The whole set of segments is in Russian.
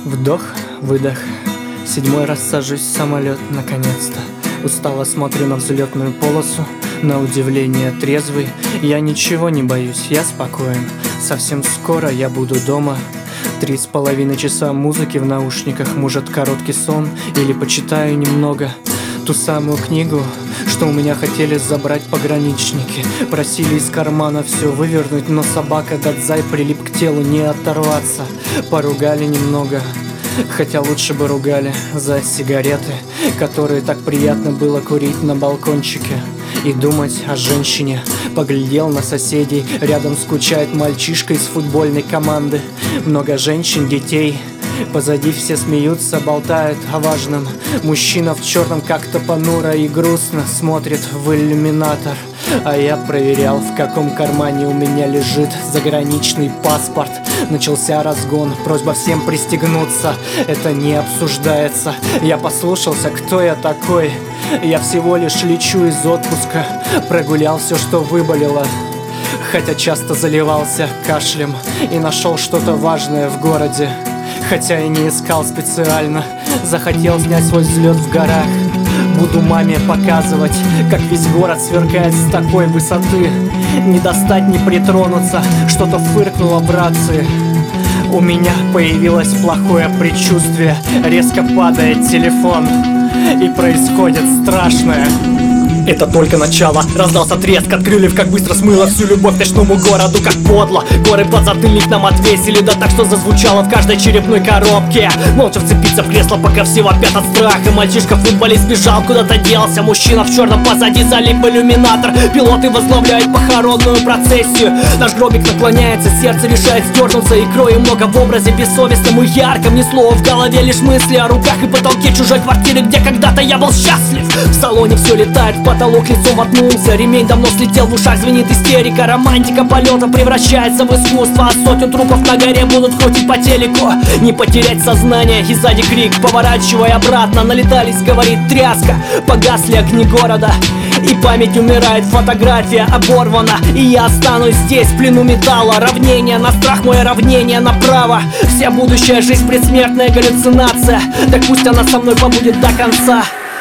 Вдох, выдох. 7-й раз сажусь в самолет, наконец-то. Устало смотрю на взлетную полосу. На удивление трезвый. Я ничего не боюсь, я спокоен. Совсем скоро я буду дома. 3,5 часа музыки в наушниках. Может, короткий сон или почитаю немного ту самую книгу, что у меня хотели забрать пограничники. Просили из кармана все вывернуть, но собака Дадзай прилип к телу, не оторваться. Поругали немного, хотя лучше бы ругали за сигареты, которые так приятно было курить на балкончике. И думать о женщине. Поглядел на соседей, рядом скучает мальчишка из футбольной команды. Много женщин, детей. Позади все смеются, болтают о важном. Мужчина в черном как-то понуро и грустно смотрит в иллюминатор. А я проверял, в каком кармане у меня лежит заграничный паспорт. Начался разгон, просьба всем пристегнуться. Это не обсуждается. Я послушался, кто я такой. Я всего лишь лечу из отпуска. Прогулял все, что выболело, хотя часто заливался кашлем. И нашел что-то важное в городе, хотя и не искал специально. Захотел снять свой взлет в горах. Буду маме показывать, как весь город сверкает с такой высоты. Не достать, не притронуться, что-то фыркнуло в рации. У меня появилось плохое предчувствие. Резко падает телефон, и происходит страшное. Это только начало. Раздался треск от крыльев, как быстро смыло всю любовь к ночному городу, как подло. Горы подзатыльник нам отвесили, да так, что зазвучало в каждой черепной коробке. Молча вцепиться в кресло, пока все вопят от страха. Мальчишка-футболист бежал, куда-то делся. Мужчина в черном позади залип иллюминатор. Пилоты возглавляют похоронную процессию. Наш гробик наклоняется, сердце решает сдернуться. И крови много в образе бессовестном и ярком. Ни слова в голове, лишь мысли о руках и потолке чужой квартиры, где когда-то я был счастлив. В салоне все летает, в потолок лицом воткнулся. Ремень давно слетел, в ушах звенит истерика. Романтика полета превращается в искусство. А сотен трупов на горе будут крутить по телеку. Не потерять сознание, и сзади крик. Поворачивай обратно, налетались, говорит тряска. Погасли огни города, и память умирает, фотография оборвана. И я останусь здесь, в плену металла. Равнение на страх, мое равнение на право. Вся будущая жизнь предсмертная галлюцинация. Так пусть она со мной побудет до конца.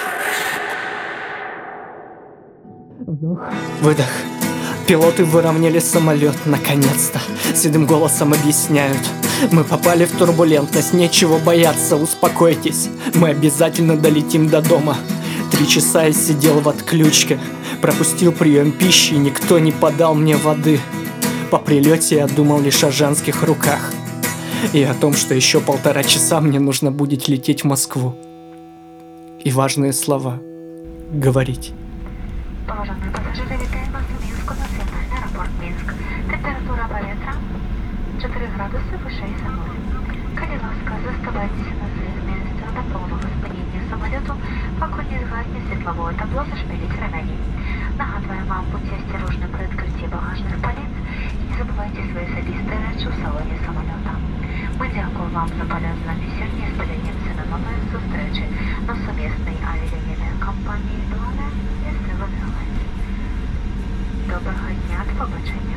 Вдох, выдох. Пилоты выровняли самолет, наконец-то. Седым голосом объясняют: мы попали в турбулентность, нечего бояться, успокойтесь. Мы обязательно долетим до дома. 3 часа я сидел в отключке. Пропустил прием пищи, никто не подал мне воды. По прилете я думал лишь о женских руках и о том, что еще 1,5 часа мне нужно будет лететь в Москву. И важные слова говорить. Уважаемые пассажиры, вітаємо вас у Мінську, національний аеропорт Мінськ. Температура повітря 4 градуси вище за нуль. Будь ласка, заставайтеся на своїх місцях до повного спиніння самоліту, поки не згасне світлове табло, зашпиліть ремені. Нагадуємо вам, будьте осторожні при відкритті багажних полиць і не забувайте свої особисті речі у салоні самоліта. Ми дякуємо вам за полет з нами сьогодні і сподіваємося на нові зустрічі на сумісній авіалінійній компанії «Дуана». Доброго дня, до побачення.